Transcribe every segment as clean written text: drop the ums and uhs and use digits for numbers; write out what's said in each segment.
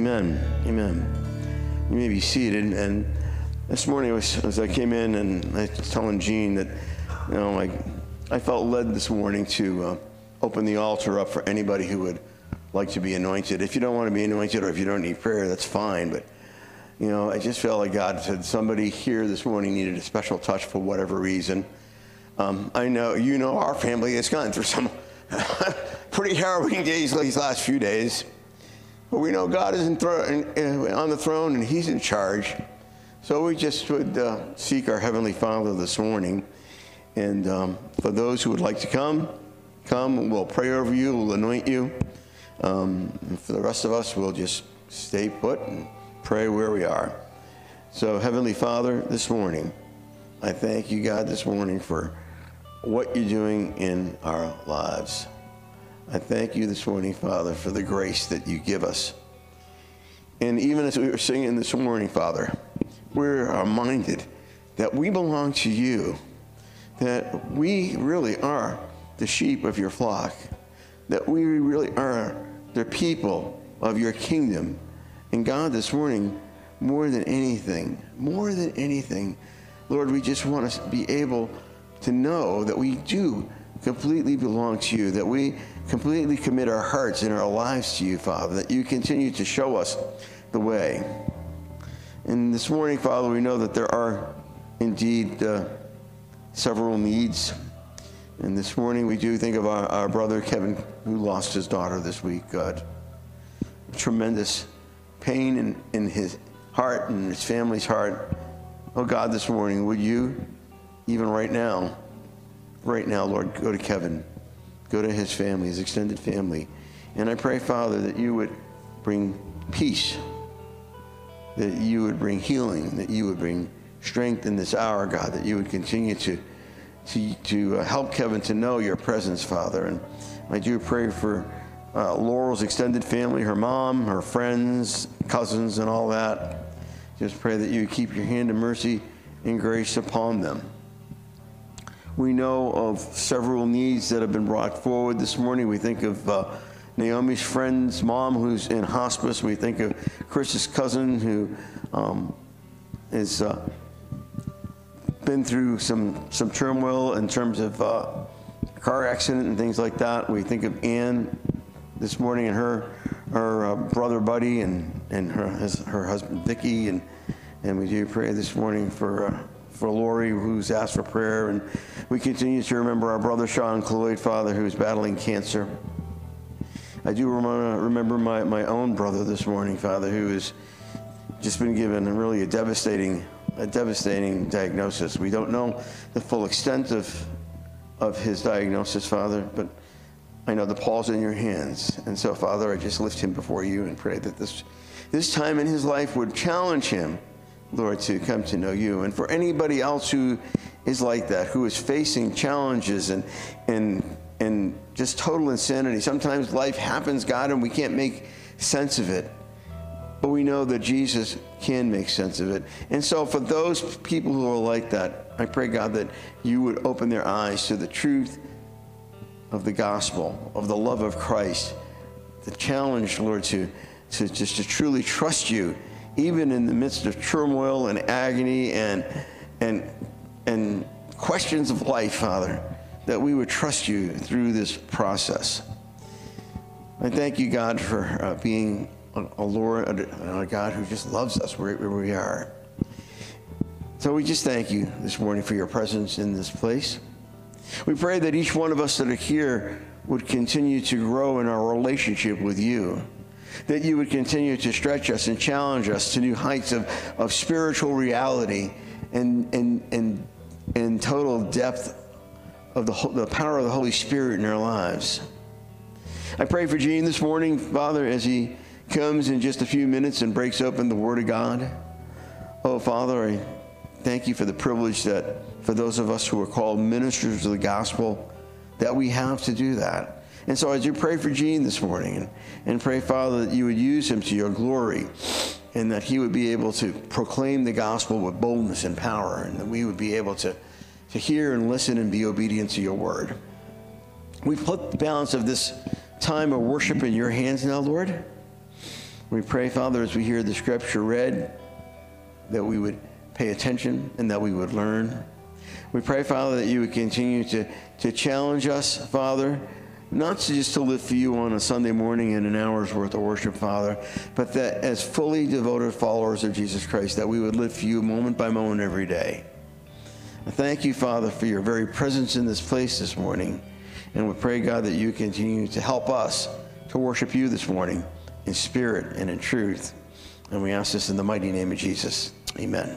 Amen. Amen. You may be seated. And this morning, as I came in, and I was telling Jean that, I felt led this morning to open the altar up for anybody who would like to be anointed. If you don't want to be anointed, or if you don't need prayer, that's fine. But I just felt like God said somebody here this morning needed a special touch for whatever reason. I know our family has gone through some pretty harrowing days these last few days. But we know God is on the throne and He's in charge. So we just would seek our Heavenly Father this morning. And for those who would like to come, we'll pray over you, we'll anoint you. And for the rest of us, we'll just stay put and pray where we are. So Heavenly Father, this morning, I thank you, God, this morning for what you're doing in our lives. I thank you this morning, Father, for the grace that you give us. And even as we were singing this morning, Father, we're reminded that we belong to you, that we really are the sheep of your flock, that we really are the people of your kingdom. And God, this morning, more than anything, Lord, we just want to be able to know that we do completely belong to you, that we completely commit our hearts and our lives to you, Father, that you continue to show us the way. And this morning, Father, we know that there are indeed several needs. And this morning we do think of our brother Kevin, who lost his daughter this week, God. Tremendous pain in his heart and his family's heart. Oh God, this morning, would you, even right now, Lord, go to Kevin, go to his family, his extended family. And I pray, Father, that you would bring peace, that you would bring healing, that you would bring strength in this hour, God, that you would continue to help Kevin to know your presence, Father. And I do pray for Laurel's extended family, her mom, her friends, cousins, and all that. Just pray that you would keep your hand of mercy and grace upon them. We know of several needs that have been brought forward this morning. We think of Naomi's friend's mom who's in hospice. We think of Chris's cousin who has been through some turmoil in terms of car accident and things like that. We think of Ann this morning and her brother Buddy and her husband Vicky, and we do pray this morning for Lori, who's asked for prayer. And we continue to remember our brother Sean Cloyd, Father, who's battling cancer. I do remember my own brother this morning, Father, who has just been given really a devastating diagnosis. We don't know the full extent of his diagnosis, Father, but I know the ball's in your hands. And so, Father, I just lift him before you and pray that this time in his life would challenge him, Lord, to come to know you. And for anybody else who is like that, who is facing challenges and just total insanity. Sometimes life happens, God, and we can't make sense of it. But we know that Jesus can make sense of it. And so for those people who are like that, I pray, God, that you would open their eyes to the truth of the gospel, of the love of Christ. The challenge, Lord, to truly trust you, even in the midst of turmoil and agony and questions of life, Father, that we would trust you through this process. I thank you, God, for being a Lord, a God who just loves us wherever we are. So we just thank you this morning for your presence in this place. We pray that each one of us that are here would continue to grow in our relationship with you, that you would continue to stretch us and challenge us to new heights of spiritual reality and total depth of the power of the Holy Spirit in our lives. I pray for Gene this morning, Father, as he comes in just a few minutes and breaks open the Word of God. Oh, Father, I thank you for the privilege that for those of us who are called ministers of the gospel, that we have to do that. And so I do pray for Gene this morning and pray, Father, that you would use him to your glory and that he would be able to proclaim the gospel with boldness and power, and that we would be able to hear and listen and be obedient to your word. We put the balance of this time of worship in your hands now, Lord. We pray, Father, as we hear the scripture read, that we would pay attention and that we would learn. We pray, Father, that you would continue to challenge us, Father, not just to live for you on a Sunday morning and an hour's worth of worship, Father, but that as fully devoted followers of Jesus Christ, that we would live for you moment by moment every day. I thank you, Father, for your very presence in this place this morning. And we pray, God, that you continue to help us to worship you this morning in spirit and in truth. And we ask this in the mighty name of Jesus. Amen.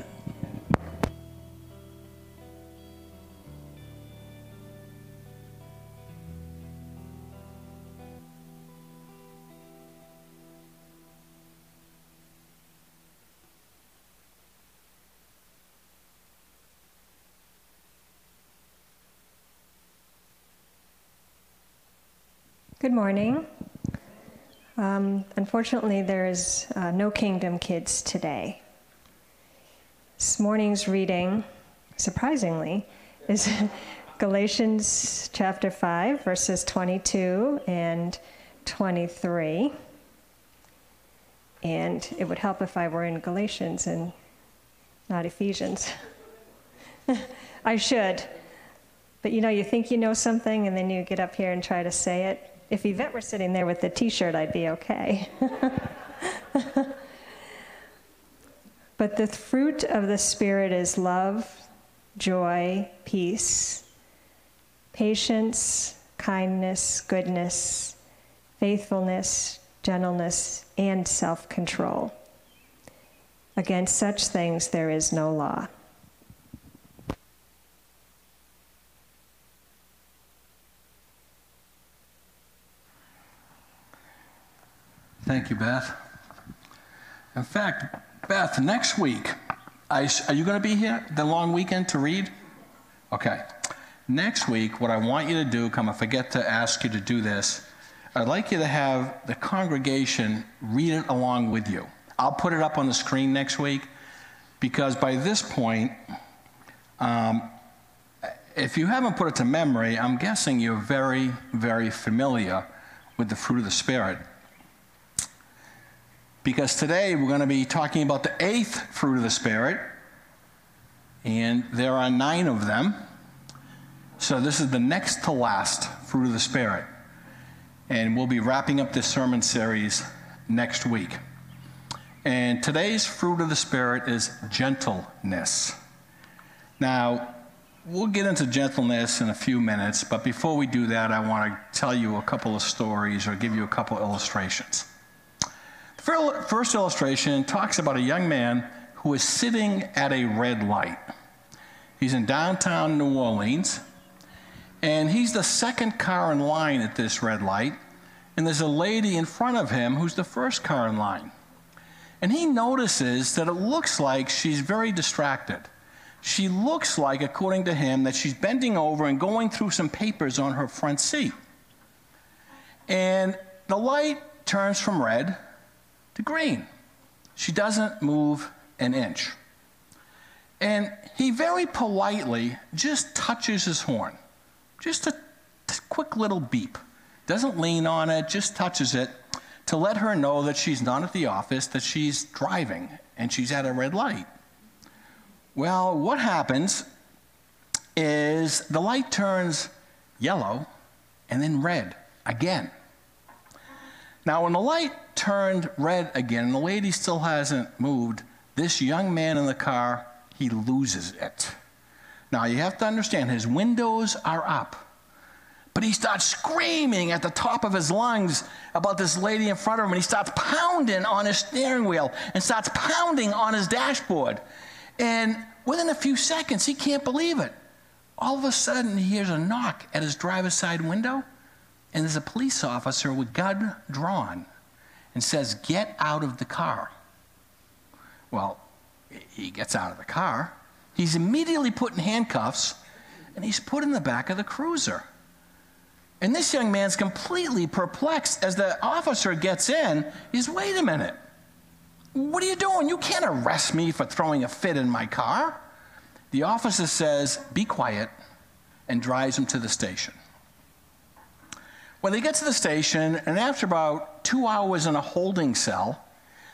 Good morning. Unfortunately, there is no Kingdom Kids today. This morning's reading, surprisingly, is Galatians chapter 5, verses 22 and 23. And it would help if I were in Galatians and not Ephesians. I should. But you think you know something, and then you get up here and try to say it. If Yvette were sitting there with the t-shirt, I'd be okay. But the fruit of the Spirit is love, joy, peace, patience, kindness, goodness, faithfulness, gentleness, and self-control. Against such things there is no law. Thank you, Beth. In fact, Beth, next week, are you going to be here the long weekend to read? Okay. Next week, what I want you to do, I forget to ask you to do this, I'd like you to have the congregation read it along with you. I'll put it up on the screen next week, because by this point, if you haven't put it to memory, I'm guessing you're very, very familiar with the fruit of the Spirit. Because today we're going to be talking about the 8th fruit of the Spirit, and there are 9 of them. So this is the next to last fruit of the Spirit. And we'll be wrapping up this sermon series next week. And today's fruit of the Spirit is gentleness. Now, we'll get into gentleness in a few minutes, but before we do that, I want to tell you a couple of stories or give you a couple of illustrations. First illustration talks about a young man who is sitting at a red light. He's in downtown New Orleans, and he's the second car in line at this red light, and there's a lady in front of him who's the first car in line. And he notices that it looks like she's very distracted. She looks like, according to him, that she's bending over and going through some papers on her front seat. And the light turns from red to green. She doesn't move an inch. And he very politely just touches his horn. Just a quick little beep. Doesn't lean on it, just touches it to let her know that she's not at the office, that she's driving and she's at a red light. Well, what happens is the light turns yellow and then red again. Now, when the light turned red again, and the lady still hasn't moved, this young man in the car, he loses it. Now, you have to understand, his windows are up, but he starts screaming at the top of his lungs about this lady in front of him, and he starts pounding on his steering wheel and starts pounding on his dashboard. And within a few seconds, he can't believe it. All of a sudden, he hears a knock at his driver's side window, and there's a police officer with gun drawn and says, "Get out of the car." Well, he gets out of the car. He's immediately put in handcuffs, and he's put in the back of the cruiser. And this young man's completely perplexed as the officer gets in. He's, "Wait a minute. What are you doing? You can't arrest me for throwing a fit in my car." The officer says, "Be quiet," and drives him to the station. When they get to the station, and after about 2 hours in a holding cell,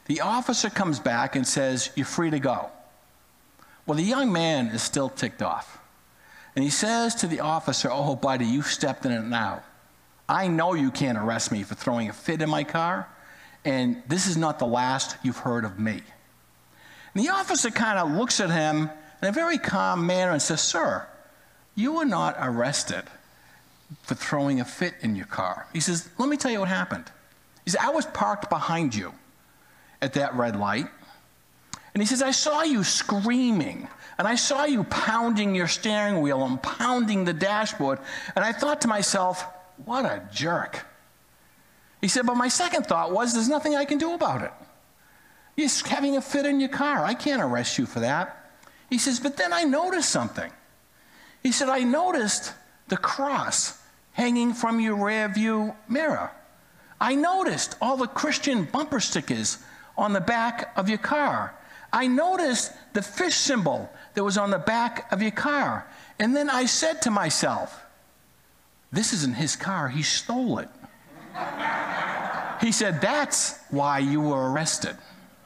The officer comes back and says, "You're free to go." Well, the young man is still ticked off. And he says to the officer, "Oh, buddy, you stepped in it now. I know you can't arrest me for throwing a fit in my car, and this is not the last you've heard of me." And the officer kind of looks at him in a very calm manner and says, "Sir, you were not arrested for throwing a fit in your car." He says, "Let me tell you what happened." He said, "I was parked behind you at that red light. And he says, I saw you screaming, and I saw you pounding your steering wheel and pounding the dashboard, and I thought to myself, what a jerk." He said, "But my second thought was, there's nothing I can do about it. You're having a fit in your car. I can't arrest you for that." He says, "But then I noticed something." He said, "I noticed the cross hanging from your rear view mirror. I noticed all the Christian bumper stickers on the back of your car. I noticed the fish symbol that was on the back of your car. And then I said to myself, this isn't his car, he stole it." He said, "That's why you were arrested."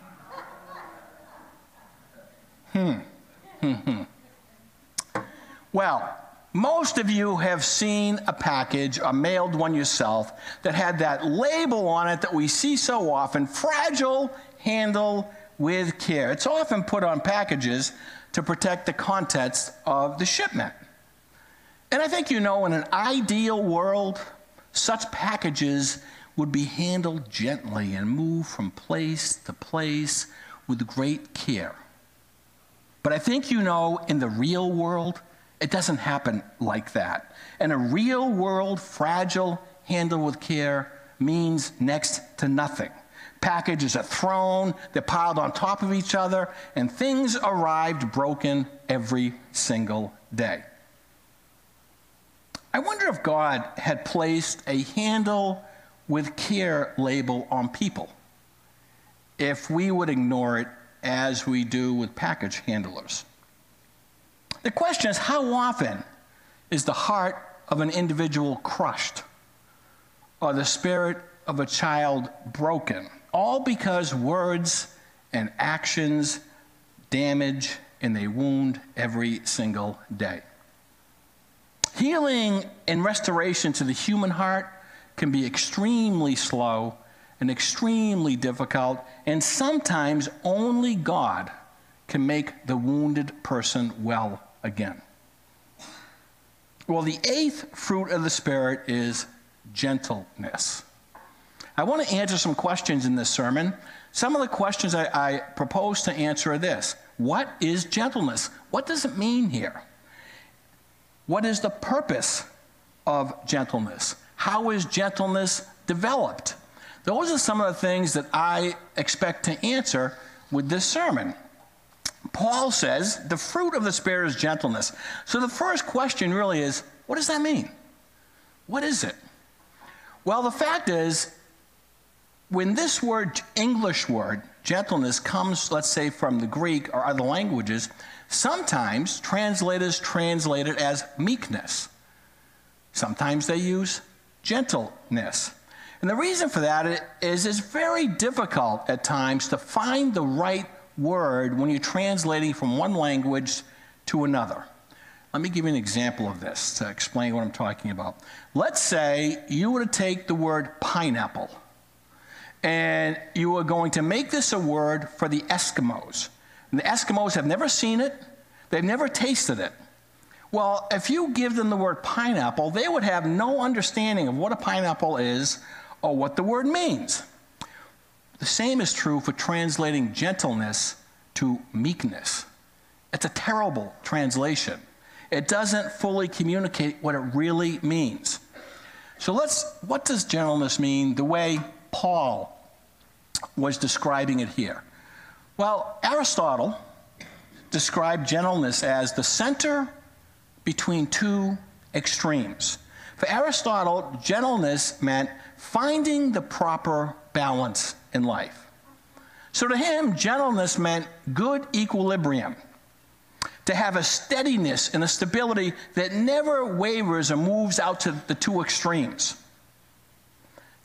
Well, most of you have seen a package or mailed one yourself that had that label on it that we see so often, "Fragile, handle with care." It's often put on packages to protect the contents of the shipment. And I think you know, in an ideal world, such packages would be handled gently and moved from place to place with great care. But I think you know, in the real world, it doesn't happen like that. In a real world, fragile, handled with care means next to nothing. Packages are thrown, they're piled on top of each other, and things arrived broken every single day. I wonder if God had placed a handle with care label on people, if we would ignore it as we do with package handlers. The question is, how often is the heart of an individual crushed, or the spirit of a child broken, all because words and actions damage and they wound every single day? Healing and restoration to the human heart can be extremely slow and extremely difficult, and sometimes only God can make the wounded person well again. Well, the 8th fruit of the Spirit is gentleness. I want to answer some questions in this sermon. Some of the questions I propose to answer are this: what is gentleness? What does it mean here? What is the purpose of gentleness? How is gentleness developed? Those are some of the things that I expect to answer with this sermon. Paul says the fruit of the Spirit is gentleness. So the first question really is, what does that mean? What is it? Well, the fact is, when this word, English word, gentleness, comes, let's say, from the Greek or other languages, sometimes translators translate it as meekness. Sometimes they use gentleness. And the reason for that is it's very difficult at times to find the right word when you're translating from one language to another. Let me give you an example of this to explain what I'm talking about. Let's say you were to take the word pineapple, and you are going to make this a word for the Eskimos. And the Eskimos have never seen it, they've never tasted it. Well, if you give them the word pineapple, they would have no understanding of what a pineapple is or what the word means. The same is true for translating gentleness to meekness. It's a terrible translation. It doesn't fully communicate what it really means. So what does gentleness mean the way Paul was describing it here? Well, Aristotle described gentleness as the center between two extremes. For Aristotle, gentleness meant finding the proper balance in life. So to him, gentleness meant good equilibrium, to have a steadiness and a stability that never wavers or moves out to the two extremes.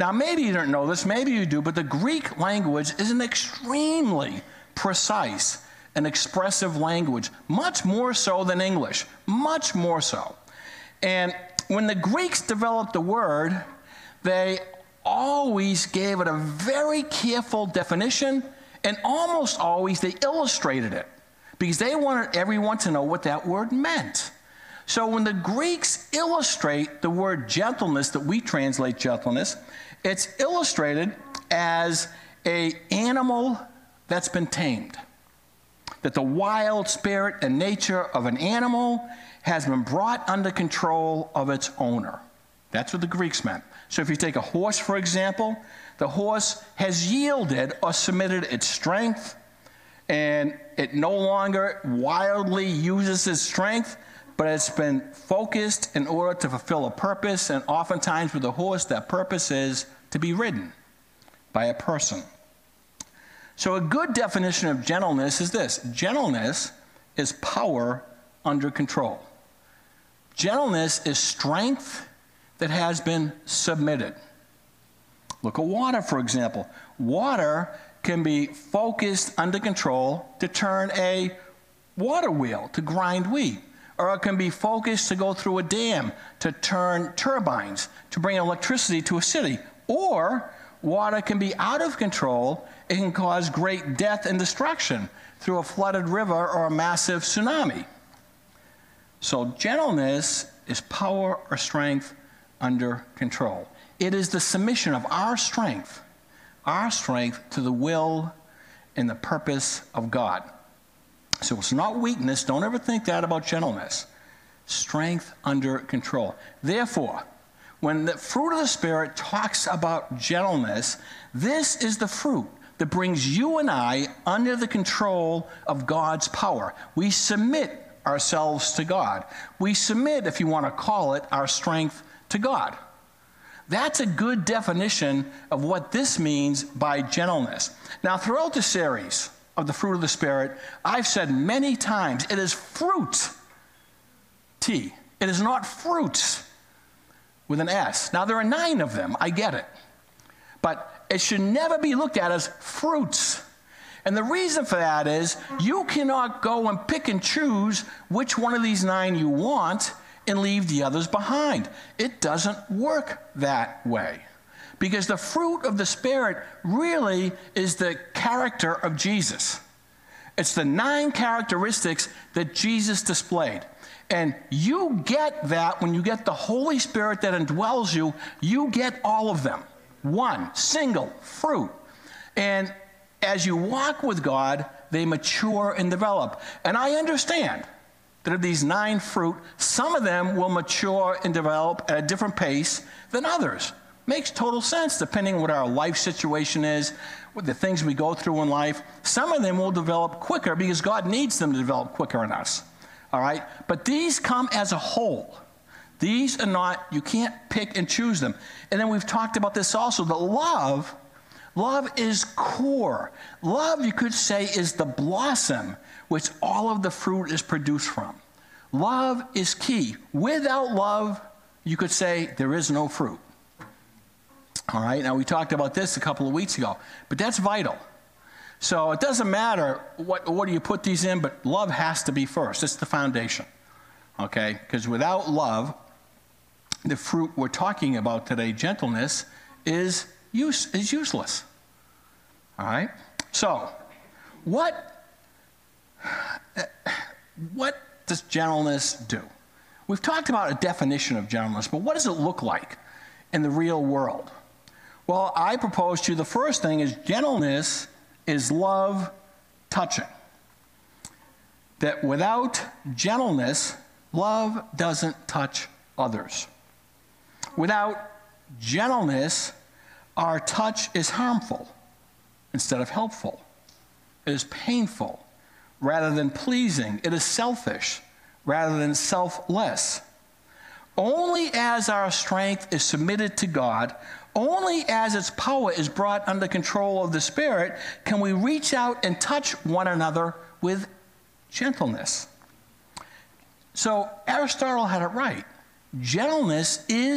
Now, maybe you don't know this, maybe you do, but the Greek language is an extremely precise and expressive language, much more so than English, much more so. And when the Greeks developed the word, they always gave it a very careful definition, and almost always they illustrated it, because they wanted everyone to know what that word meant. So when the Greeks illustrate the word gentleness that we translate gentleness, it's illustrated as an animal that's been tamed. That the wild spirit and nature of an animal has been brought under control of its owner. That's what the Greeks meant. So if you take a horse, for example, the horse has yielded or submitted its strength, and it no longer wildly uses its strength, but it's been focused in order to fulfill a purpose, and oftentimes with a horse, that purpose is to be ridden by a person. So a good definition of gentleness is this: gentleness is power under control. Gentleness is strength that has been submitted. Look at water, for example. Water can be focused under control to turn a water wheel, to grind wheat. Or it can be focused to go through a dam, to turn turbines, to bring electricity to a city. Or water can be out of control. It can cause great death and destruction through a flooded river or a massive tsunami. So gentleness is power or strength under control. It is the submission of our strength to the will and the purpose of God. So it's not weakness. Don't ever think that about gentleness. Strength under control. Therefore, when the fruit of the Spirit talks about gentleness, this is the fruit that brings you and I under the control of God's power. We submit ourselves to God. We submit, if you want to call it, our strength to God. That's a good definition of what this means by gentleness. Now, throughout the series of the fruit of the Spirit, I've said many times, it is fruit. T. It is not fruits with an S. Now, there are 9 of them. I get it. But it should never be looked at as fruits. And the reason for that is you cannot go and pick and choose which one of these 9 you want and leave the others behind. It doesn't work that way. Because the fruit of the Spirit really is the character of Jesus. It's the 9 characteristics that Jesus displayed. And you get that when you get the Holy Spirit that indwells you, you get all of them. One single fruit. And as you walk with God, they mature and develop. And I understand that of these 9 fruit, some of them will mature and develop at a different pace than others. Makes total sense depending on what our life situation is, what the things we go through in life. Some of them will develop quicker because God needs them to develop quicker in us. All right? But these come as a whole. These are not, you can't pick and choose them. And then we've talked about this also, that love is core. Love, you could say, is the blossom which all of the fruit is produced from. Love is key. Without love, you could say there is no fruit. All right, now we talked about this a couple of weeks ago, but that's vital. So it doesn't matter what do you put these in, but love has to be first. It's the foundation, okay? Because without love, the fruit we're talking about today, gentleness, is useless. All right? So what does gentleness do? We've talked about a definition of gentleness, but what does it look like in the real world? Well, I propose to you the first thing is gentleness is love touching. That without gentleness, love doesn't touch others. Without gentleness, our touch is harmful instead of helpful. It is painful rather than pleasing. It is selfish rather than selfless. Only as our strength is submitted to God, only as its power is brought under control of the Spirit, can we reach out and touch one another with gentleness. So Aristotle had it right. Gentleness is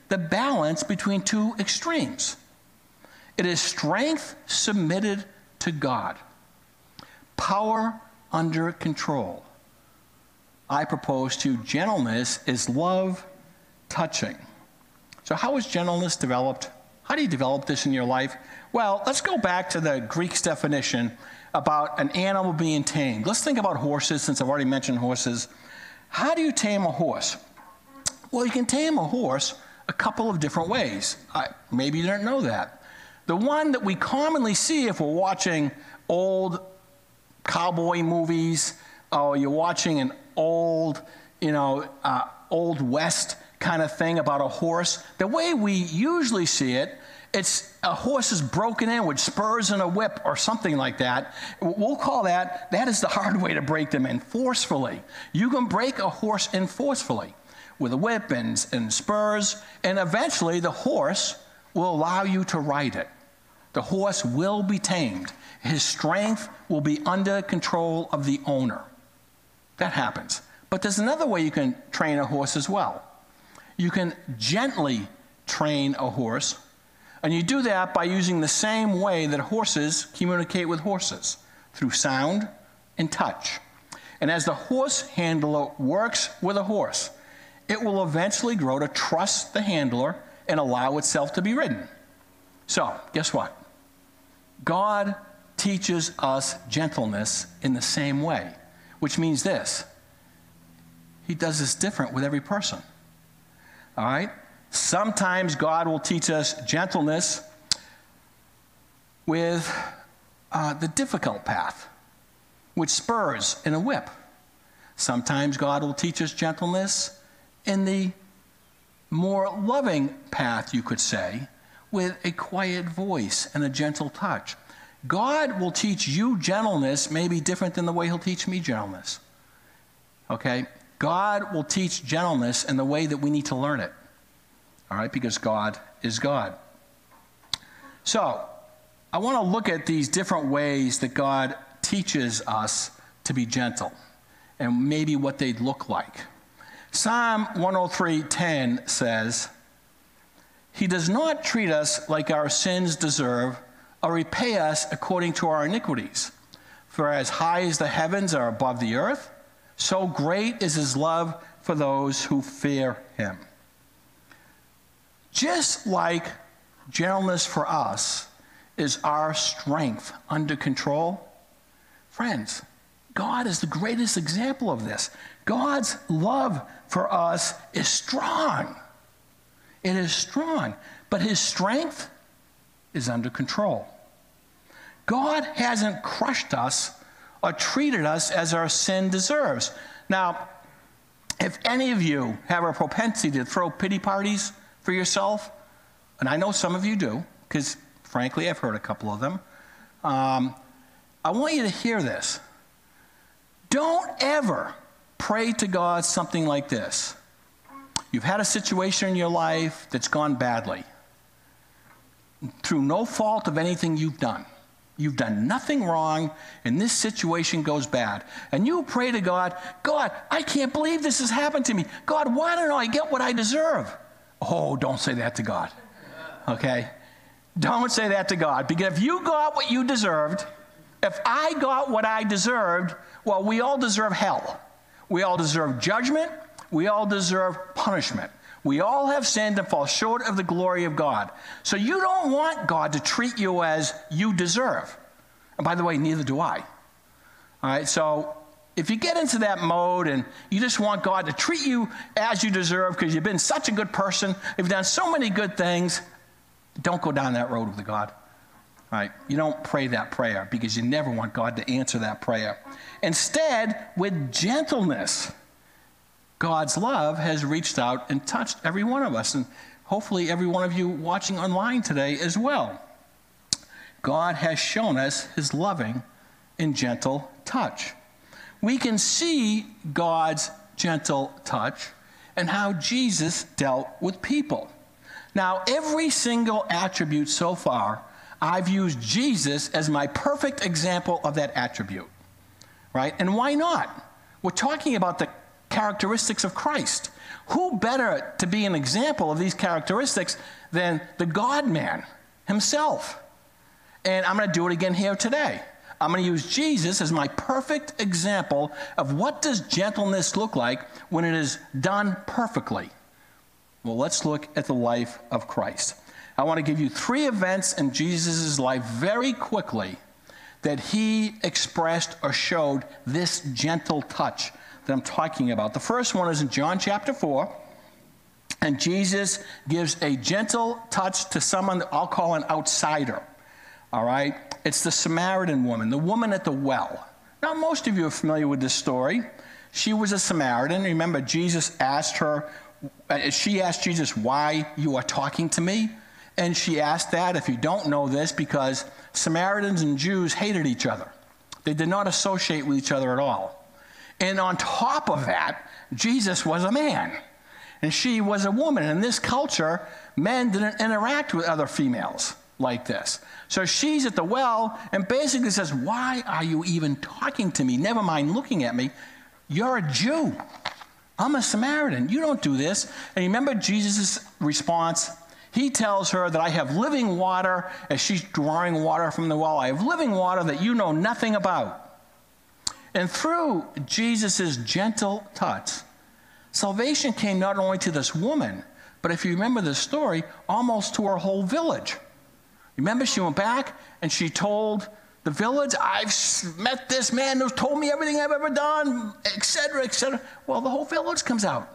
the balance between two extremes. It is strength submitted to God, power under control. I propose to gentleness is love touching. So how is gentleness developed? How do you develop this in your life? Well, let's go back to the Greek's definition about an animal being tamed. Let's think about horses, since I've already mentioned horses. How do you tame a horse? Well, you can tame a horse a couple of different ways. Maybe you didn't know that. The one that we commonly see if we're watching old cowboy movies, or you're watching an old, Old West kind of thing about a horse, the way we usually see it, it's a horse is broken in with spurs and a whip or something like that. We'll call that is the hard way to break them in, forcefully. You can break a horse in forcefully with a whip and spurs, and eventually the horse will allow you to ride it. The horse will be tamed. His strength will be under control of the owner. That happens. But there's another way you can train a horse as well. You can gently train a horse, and you do that by using the same way that horses communicate with horses, through sound and touch. And as the horse handler works with a horse, it will eventually grow to trust the handler and allow itself to be ridden. So, guess what? God teaches us gentleness in the same way, which means this: He does this different with every person. All right? Sometimes God will teach us gentleness with the difficult path, with spurs and a whip. Sometimes God will teach us gentleness in the more loving path, you could say, with a quiet voice and a gentle touch. God will teach you gentleness maybe different than the way He'll teach me gentleness. Okay? God will teach gentleness in the way that we need to learn it. All right? Because God is God. So, I want to look at these different ways that God teaches us to be gentle, and maybe what they'd look like. Psalm 103:10 says, He does not treat us like our sins deserve, or repay us according to our iniquities. For as high as the heavens are above the earth, so great is His love for those who fear Him. Just like gentleness for us is our strength under control, friends, God is the greatest example of this. God's love for us is strong. It is strong, but His strength is under control. God hasn't crushed us or treated us as our sin deserves. Now, if any of you have a propensity to throw pity parties for yourself, and I know some of you do, because frankly, I've heard a couple of them, I want you to hear this. Don't ever pray to God something like this. You've had a situation in your life that's gone badly, through no fault of anything you've done. You've done nothing wrong, and this situation goes bad. And you pray to God, God, I can't believe this has happened to me. God, why don't I get what I deserve? Oh, don't say that to God, okay? Don't say that to God, because if you got what you deserved, if I got what I deserved, well, we all deserve hell. We all deserve judgment. We all deserve punishment. We all have sinned and fall short of the glory of God. So you don't want God to treat you as you deserve. And by the way, neither do I. All right, so if you get into that mode and you just want God to treat you as you deserve because you've been such a good person, you've done so many good things, don't go down that road with God. All right, you don't pray that prayer because you never want God to answer that prayer. Instead, with gentleness, God's love has reached out and touched every one of us, and hopefully every one of you watching online today as well. God has shown us His loving and gentle touch. We can see God's gentle touch and how Jesus dealt with people. Now, every single attribute so far, I've used Jesus as my perfect example of that attribute, right? And why not? We're talking about the characteristics of Christ. Who better to be an example of these characteristics than the God-man himself? And I'm going to do it again here today. I'm going to use Jesus as my perfect example of what does gentleness look like when it is done perfectly. Well, let's look at the life of Christ. I want to give you 3 events in Jesus' life very quickly that he expressed or showed this gentle touch that I'm talking about. The first one is in John chapter 4, and Jesus gives a gentle touch to someone that I'll call an outsider. All right? It's the Samaritan woman, the woman at the well. Now, most of you are familiar with this story. She was a Samaritan. Remember, Jesus asked her, she asked Jesus, why you are talking to me? And she asked that, if you don't know this, because Samaritans and Jews hated each other. They did not associate with each other at all. And on top of that, Jesus was a man, and she was a woman. In this culture, men didn't interact with other females like this. So she's at the well and basically says, why are you even talking to me? Never mind looking at me. You're a Jew. I'm a Samaritan. You don't do this. And remember Jesus' response? He tells her that I have living water, as she's drawing water from the well. I have living water that you know nothing about. And through Jesus' gentle touch, salvation came not only to this woman, but if you remember the story, almost to her whole village. Remember, she went back and she told the village, I've met this man who's told me everything I've ever done, etc., etc. Well, the whole village comes out.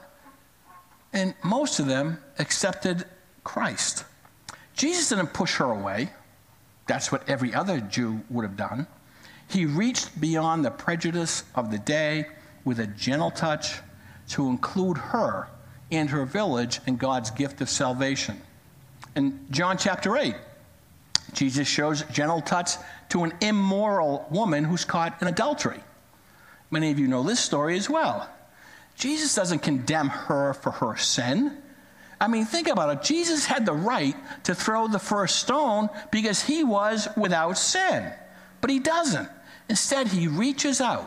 And most of them accepted Christ. Jesus didn't push her away. That's what every other Jew would have done. He reached beyond the prejudice of the day with a gentle touch to include her and her village in God's gift of salvation. In John chapter 8, Jesus shows gentle touch to an immoral woman who's caught in adultery. Many of you know this story as well. Jesus doesn't condemn her for her sin. I mean, think about it. Jesus had the right to throw the first stone because he was without sin. But he doesn't. Instead, he reaches out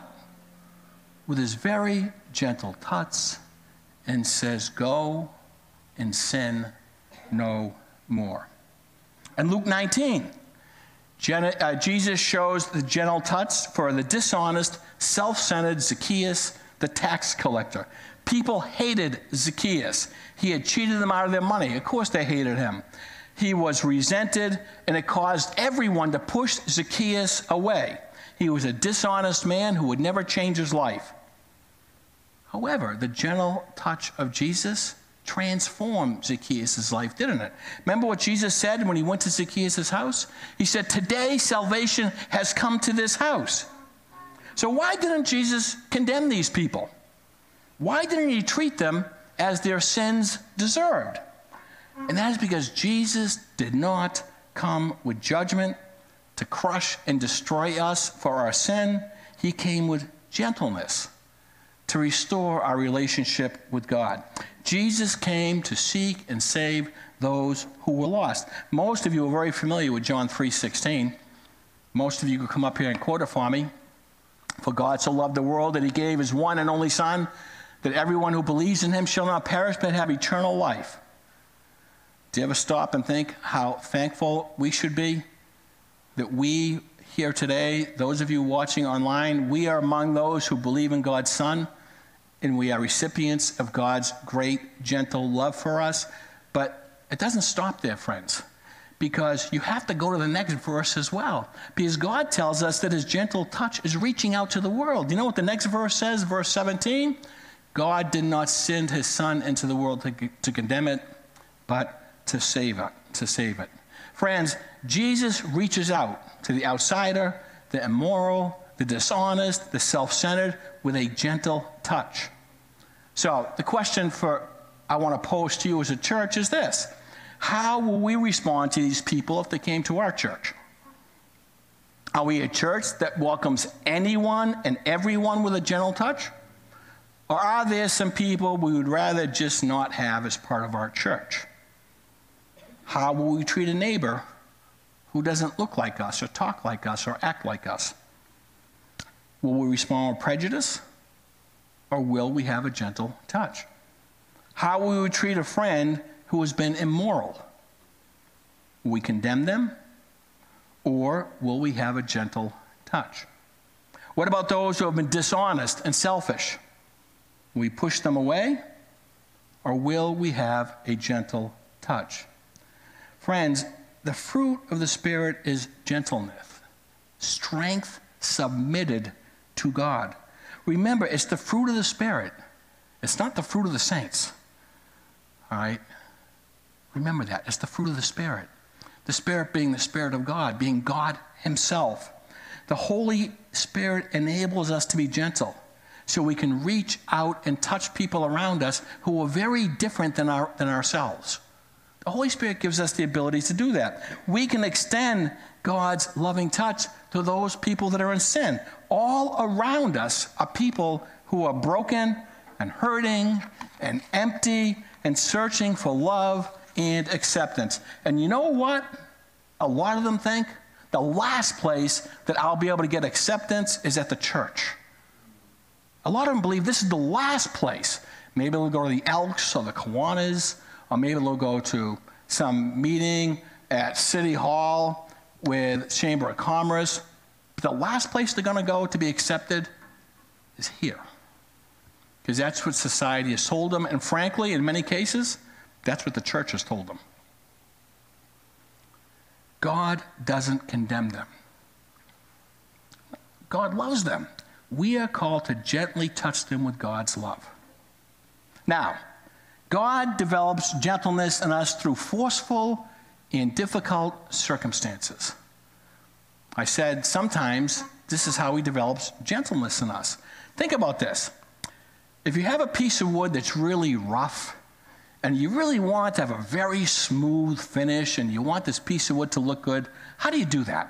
with his very gentle touch and says, go and sin no more. In Luke 19, Jesus shows the gentle touch for the dishonest, self-centered Zacchaeus, the tax collector. People hated Zacchaeus. He had cheated them out of their money. Of course they hated him. He was resented, and it caused everyone to push Zacchaeus away. He was a dishonest man who would never change his life. However, the gentle touch of Jesus transformed Zacchaeus' life, didn't it? Remember what Jesus said when he went to Zacchaeus' house? He said, today salvation has come to this house. So why didn't Jesus condemn these people? Why didn't he treat them as their sins deserved? And that is because Jesus did not come with judgment to crush and destroy us for our sin. He came with gentleness to restore our relationship with God. Jesus came to seek and save those who were lost. Most of you are very familiar with John 3:16. Most of you could come up here and quote it for me. For God so loved the world that he gave his one and only Son, that everyone who believes in him shall not perish but have eternal life. Do you ever stop and think how thankful we should be that we here today, those of you watching online, we are among those who believe in God's Son, and we are recipients of God's great, gentle love for us. But it doesn't stop there, friends, because you have to go to the next verse as well, because God tells us that his gentle touch is reaching out to the world. You know what the next verse says, verse 17? God did not send his Son into the world to condemn it, but to save it. Friends, Jesus reaches out to the outsider, the immoral, the dishonest, the self-centered, with a gentle touch. So the question I want to pose to you as a church is this: how will we respond to these people if they came to our church? Are we a church that welcomes anyone and everyone with a gentle touch? Or are there some people we would rather just not have as part of our church? How will we treat a neighbor who doesn't look like us or talk like us or act like us? Will we respond with prejudice, or will we have a gentle touch? how we would treat a friend who has been immoral. Will we condemn them, or will we have a gentle touch? What about those who have been dishonest and selfish? Will we push them away, or will we have a gentle touch? Friends, the fruit of the Spirit is gentleness, strength submitted to God. Remember, it's the fruit of the Spirit. It's not the fruit of the saints. All right? Remember that. It's the fruit of the Spirit. The Spirit being the Spirit of God, being God himself. The Holy Spirit enables us to be gentle so we can reach out and touch people around us who are very different than ourselves. The Holy Spirit gives us the ability to do that. We can extend God's loving touch to those people that are in sin. All around us are people who are broken and hurting and empty and searching for love and acceptance. And you know what? A lot of them think the last place that I'll be able to get acceptance is at the church. A lot of them believe this is the last place. Maybe they'll go to the Elks or the Kiwanis, or maybe they'll go to some meeting at City Hall with Chamber of Commerce. But the last place they're going to go to be accepted is here. Because that's what society has told them, and frankly, in many cases, that's what the church has told them. God doesn't condemn them. God loves them. We are called to gently touch them with God's love. Now, God develops gentleness in us through forceful and difficult circumstances. I said sometimes this is how he develops gentleness in us. Think about this. If you have a piece of wood that's really rough, and you really want to have a very smooth finish, and you want this piece of wood to look good, how do you do that?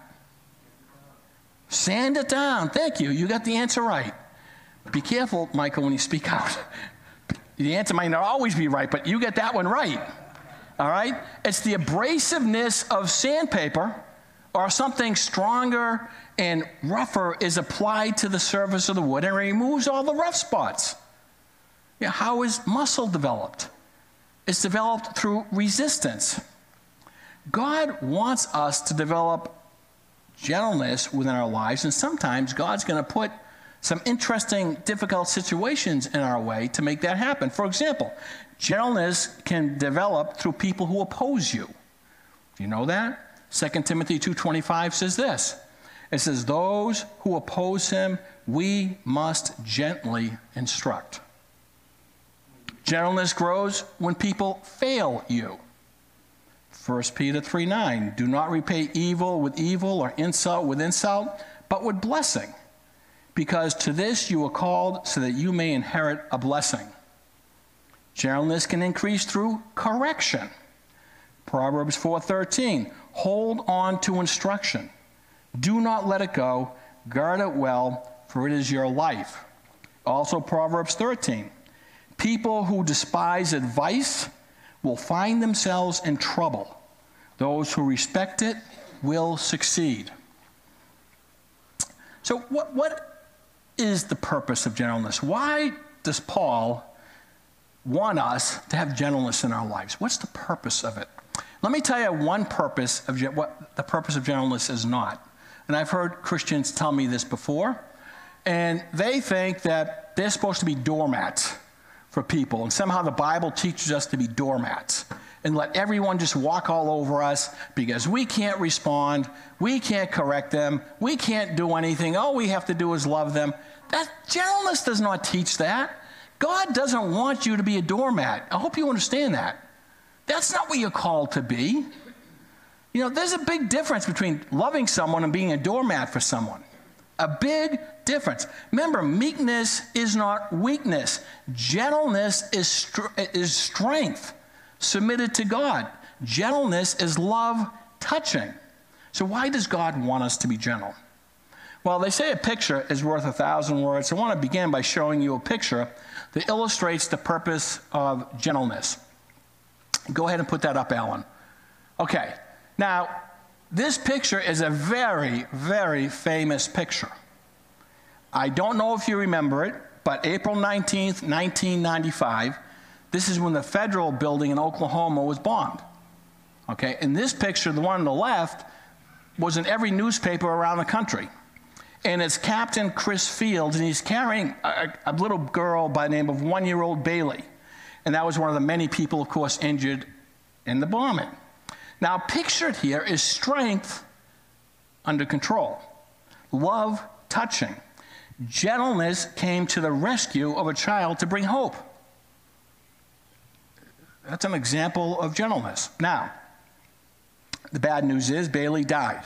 Sand it down. Thank you. You got the answer right. Be careful, Michael, when you speak out. The answer might not always be right, but you get that one right. All right? It's the abrasiveness of sandpaper or something stronger and rougher is applied to the surface of the wood and removes all the rough spots. Yeah, how is muscle developed? It's developed through resistance. God wants us to develop gentleness within our lives, and sometimes God's going to put some interesting, difficult situations in our way to make that happen. For example, gentleness can develop through people who oppose you. Do you know that? 2 Timothy 2:25 says this. It says, those who oppose him, we must gently instruct. Gentleness grows when people fail you. 1 Peter 3:9, do not repay evil with evil or insult with insult, but with blessing, because to this you are called so that you may inherit a blessing. Gentleness can increase through correction. Proverbs 4:13, hold on to instruction. Do not let it go. Guard it well, for it is your life. Also Proverbs 13, people who despise advice will find themselves in trouble. Those who respect it will succeed. So what is the purpose of gentleness? Why does Paul want us to have gentleness in our lives? What's the purpose of it? Let me tell you one purpose of what the purpose of gentleness is not. And I've heard Christians tell me this before, and they think that they're supposed to be doormats for people, and somehow the Bible teaches us to be doormats and let everyone just walk all over us because we can't respond, we can't correct them, we can't do anything, all we have to do is love them. That gentleness does not teach that. God doesn't want you to be a doormat. I hope you understand that. That's not what you're called to be. You know, there's a big difference between loving someone and being a doormat for someone. A big difference. Remember, meekness is not weakness. Gentleness is strength submitted to God. Gentleness is love touching. So why does God want us to be gentle? Well, they say a picture is worth 1,000 words. I want to begin by showing you a picture that illustrates the purpose of gentleness. Go ahead and put that up, Alan. Okay. Now, this picture is a very, very famous picture. I don't know if you remember it, but April 19th, 1995, This is when the federal building in Oklahoma was bombed. Okay, and this picture, the one on the left, was in every newspaper around the country. And it's Captain Chris Fields, and he's carrying a little girl by the name of 1-year-old Bailey. And that was one of the many people, of course, injured in the bombing. Now, pictured here is strength under control, love touching. Gentleness came to the rescue of a child to bring hope. That's an example of gentleness. Now, the bad news is Bailey died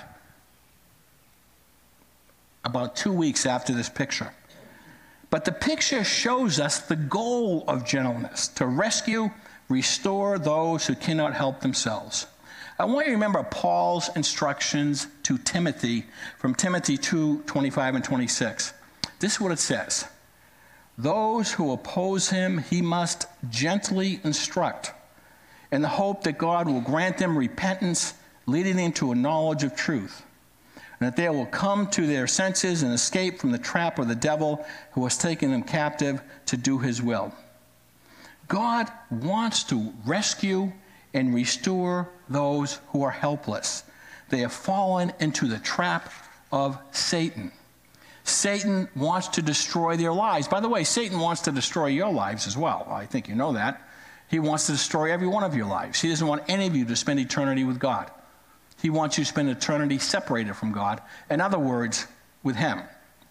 about 2 weeks after this picture. But the picture shows us the goal of gentleness, to rescue, restore those who cannot help themselves. I want you to remember Paul's instructions to Timothy from Timothy 2:25 and 26. This is what it says. Those who oppose him he must gently instruct, in the hope that God will grant them repentance, leading them to a knowledge of truth, and that they will come to their senses and escape from the trap of the devil who has taken them captive to do his will. God wants to rescue and restore those who are helpless. They have fallen into the trap of Satan. Satan wants to destroy their lives. By the way, Satan wants to destroy your lives as well. I think you know that. He wants to destroy every one of your lives. He doesn't want any of you to spend eternity with God. He wants you to spend eternity separated from God. In other words, with him.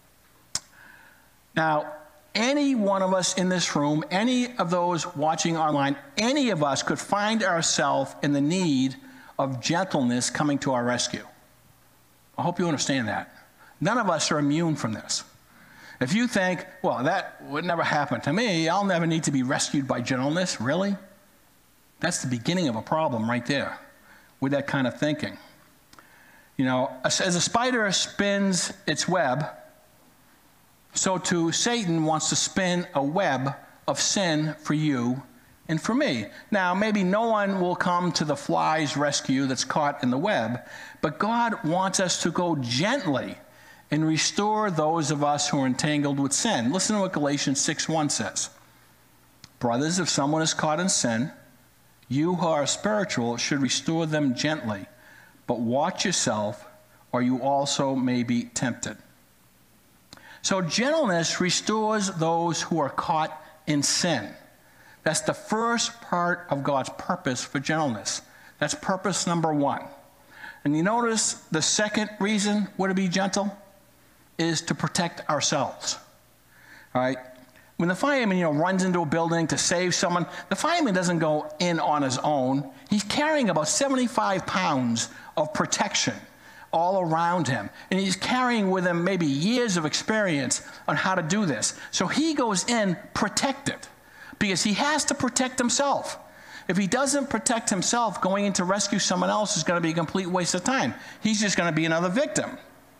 Now, any one of us in this room, any of those watching online, any of us could find ourselves in the need of gentleness coming to our rescue. I hope you understand that. None of us are immune from this. If you think, well, that would never happen to me, I'll never need to be rescued by gentleness, really? That's the beginning of a problem right there with that kind of thinking. You know, as a spider spins its web, so too Satan wants to spin a web of sin for you and for me. Now, maybe no one will come to the fly's rescue that's caught in the web, but God wants us to go gently and restore those of us who are entangled with sin. Listen to what Galatians 6:1 says. Brothers, if someone is caught in sin, you who are spiritual should restore them gently, but watch yourself, or you also may be tempted. So gentleness restores those who are caught in sin. That's the first part of God's purpose for gentleness. That's purpose number one. And you notice the second reason we're to be gentle is to protect ourselves. All right? When the fireman, runs into a building to save someone, the fireman doesn't go in on his own. He's carrying about 75 pounds of protection all around him. And he's carrying with him maybe years of experience on how to do this. So he goes in protected because he has to protect himself. If he doesn't protect himself, going in to rescue someone else is going to be a complete waste of time. He's just going to be another victim.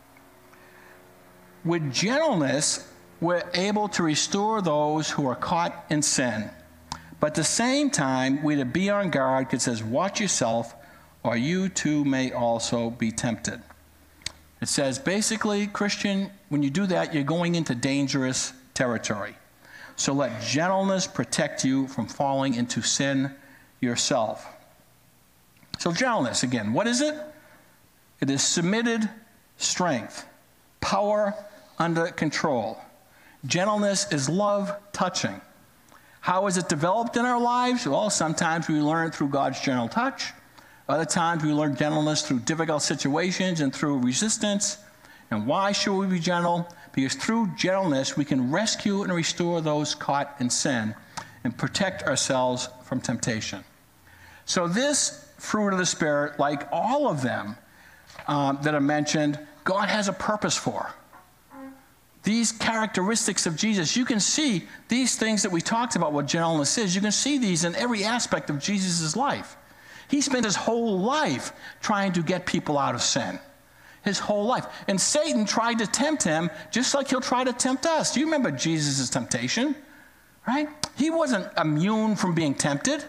With gentleness, we're able to restore those who are caught in sin. But at the same time, we're to be on guard because it says, watch yourself, or you too may also be tempted. It says, basically, Christian, when you do that, you're going into dangerous territory. So let gentleness protect you from falling into sin yourself. So gentleness, again, what is it? It is submitted strength, power under control. Gentleness is love touching. How is it developed in our lives? Well, sometimes we learn it through God's gentle touch. Other times we learn gentleness through difficult situations and through resistance. And why should we be gentle? Because through gentleness we can rescue and restore those caught in sin and protect ourselves from temptation. So this fruit of the Spirit, like all of them that are mentioned, God has a purpose for. These characteristics of Jesus, you can see these things that we talked about, what gentleness is, you can see these in every aspect of Jesus' life. He spent his whole life trying to get people out of sin. His whole life. And Satan tried to tempt him just like he'll try to tempt us. Do you remember Jesus' temptation? Right? He wasn't immune from being tempted.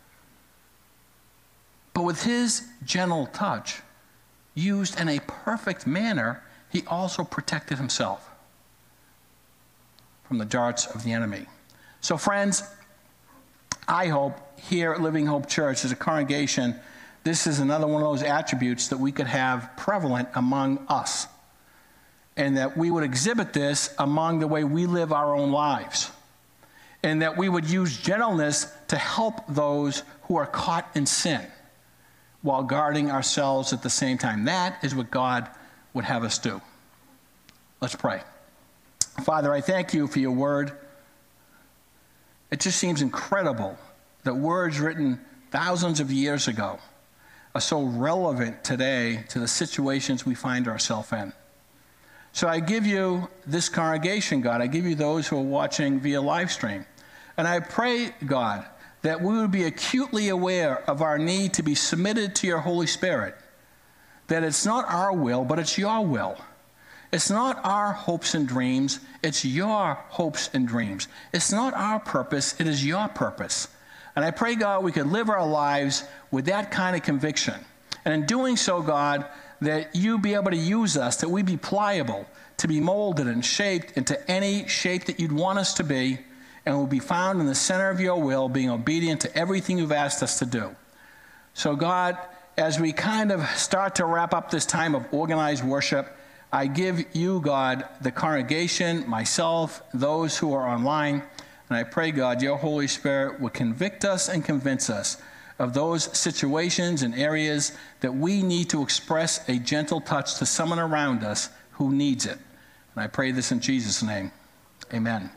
But with his gentle touch, used in a perfect manner, he also protected himself from the darts of the enemy. So friends, I hope here at Living Hope Church as a congregation, this is another one of those attributes that we could have prevalent among us, and that we would exhibit this among the way we live our own lives, and that we would use gentleness to help those who are caught in sin while guarding ourselves at the same time. That is what God would have us do. Let's pray. Father, I thank you for your word. It just seems incredible that words written thousands of years ago are so relevant today to the situations we find ourselves in. So I give you this congregation, God. I give you those who are watching via live stream. And I pray, God, that we would be acutely aware of our need to be submitted to your Holy Spirit, that it's not our will, but it's your will. It's not our hopes and dreams, it's your hopes and dreams. It's not our purpose, it is your purpose. And I pray, God, we could live our lives with that kind of conviction. And in doing so, God, that you be able to use us, that we be pliable, to be molded and shaped into any shape that you'd want us to be, and we'll be found in the center of your will, being obedient to everything you've asked us to do. So, God, as we kind of start to wrap up this time of organized worship, I give you, God, the congregation, myself, those who are online, and I pray, God, your Holy Spirit will convict us and convince us of those situations and areas that we need to express a gentle touch to someone around us who needs it. And I pray this in Jesus' name. Amen.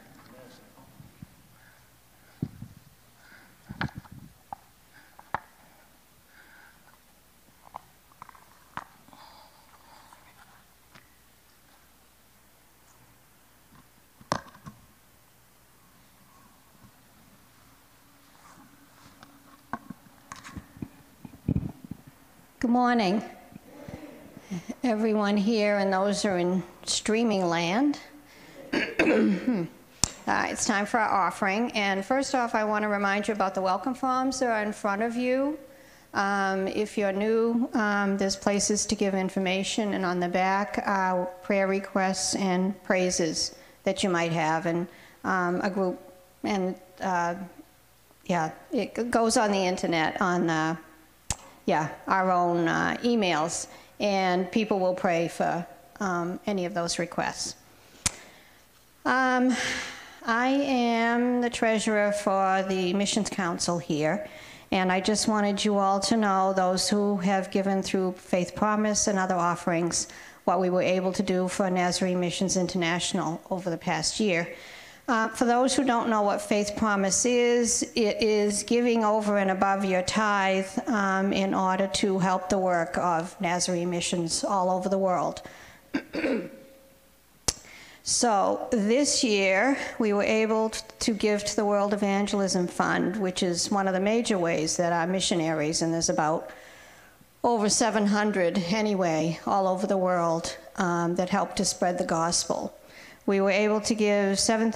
Good morning, everyone here and those who are in streaming land. It's time for our offering. And first off, I want to remind you about the welcome forms that are in front of you. If you're new, there's places to give information, and on the back, prayer requests and praises that you might have, and a group, and yeah, it goes on the internet on our own emails, and people will pray for any of those requests. I am the treasurer for the Missions Council here, and I just wanted you all to know, those who have given through Faith Promise and other offerings, what we were able to do for Nazarene Missions International over the past year. For those who don't know what Faith Promise is, it is giving over and above your tithe in order to help the work of Nazarene Missions all over the world. So this year, we were able to give to the World Evangelism Fund, which is one of the major ways that our missionaries, and there's about over 700 anyway, all over the world, that help to spread the gospel. We were able to give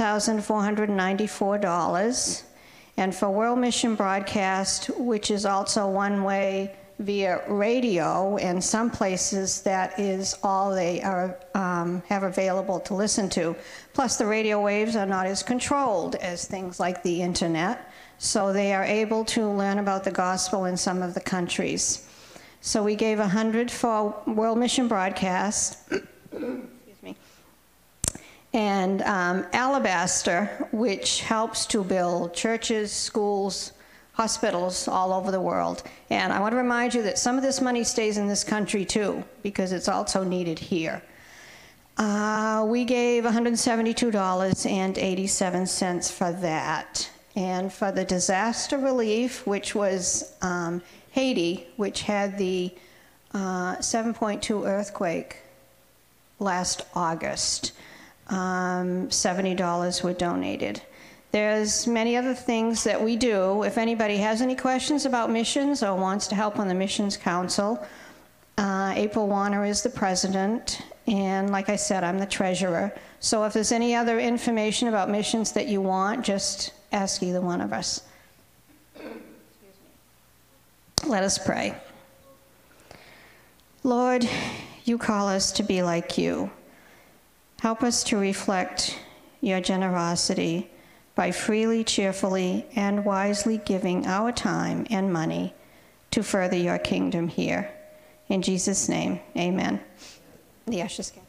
$7,494, and for World Mission Broadcast, which is also one way via radio, and some places that is all they are have available to listen to. Plus the radio waves are not as controlled as things like the internet, so they are able to learn about the gospel in some of the countries. So we gave 100 for World Mission Broadcast. And Alabaster, which helps to build churches, schools, hospitals all over the world. And I want to remind you that some of this money stays in this country too, because it's also needed here. We gave $172.87 for that. And for the disaster relief, which was Haiti, which had the 7.2 earthquake last August, $70 were donated. There's many other things that we do. If anybody has any questions about missions or wants to help on the Missions Council, April Warner is the president, and like I said, I'm the treasurer. So if there's any other information about missions that you want, just ask either one of us. Let us pray. Lord, you call us to be like you. Help us to reflect your generosity by freely, cheerfully, and wisely giving our time and money to further your kingdom here. In Jesus' name, amen. The ushers can.